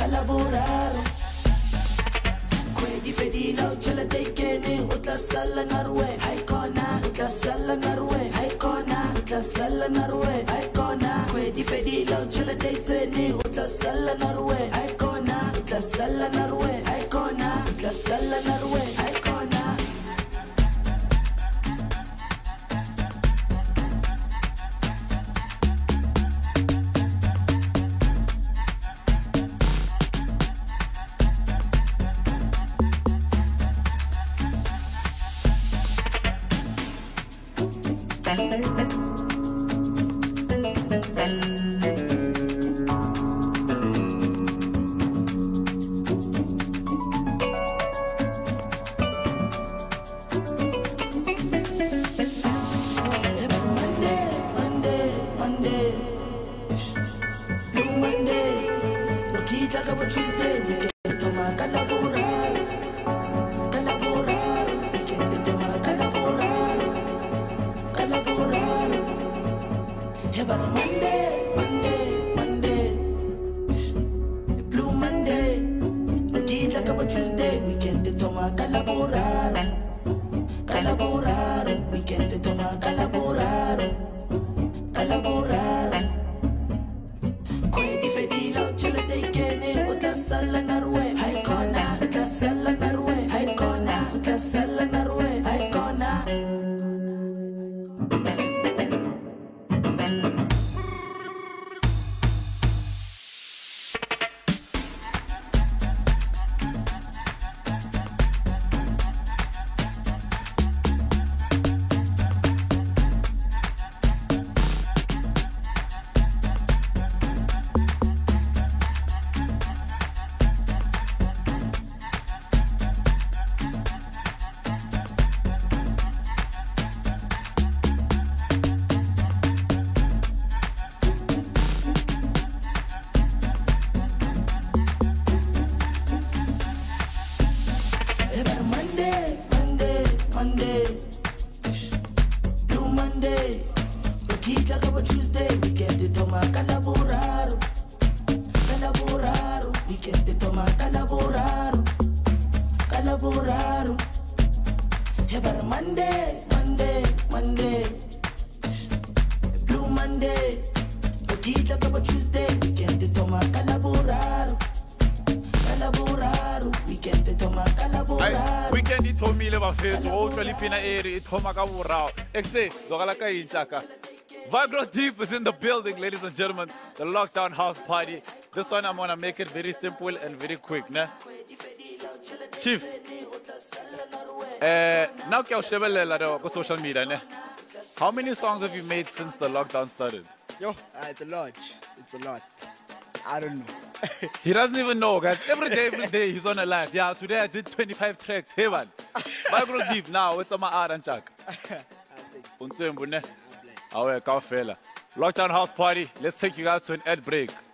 lavorare. Quedi fedila o ce la dei che ne uta sala narwe. Hai kona, uta sala narwe. Hai kona, uta sala narwe. Hai kona. Quedi fedila o ce la dei te ne uta sala narwe. Hai kona, uta sala narwe. Hai kona, uta sala narwe. Hai kona. Tuesday, we can toma calaborar, calaborar, we can toma calaborar, calaborar. About Monday, Blue Monday, we like about Tuesday, we can toma calaborar, calaborar, we can toma calaborar, calaborar. Quindi fedila, ce la dei che ne uta sala narwe, hai kona, uta sala narwe, hai kona, uta sala narwe, hai kona. Monday, Blue Monday, we like about Tuesday, we can toma calaborar, calaborar, we can toma calaborar, calaborar. About Monday, Blue Monday, we like about Tuesday, we can toma calaborar, calaborar, we can toma calaborar. Weekend it told me about fair to all Filipina area, it Homaka Wurao. Exe, Zogalaka Inchaka. Vibro Deep is in the building, ladies and gentlemen. The lockdown house party. This one I'm gonna make it very simple and very quick, ne? Chief. Now on social media, ne? How many songs have you made since the lockdown started? Yo, it's a lot. It's a lot. I don't know. He doesn't even know, guys. Every day he's on a live. Yeah, today I did 25 tracks. Hey man. Vibro Deep now, it's on my art and chuck. Lockdown house party. Let's take you guys to an ad break.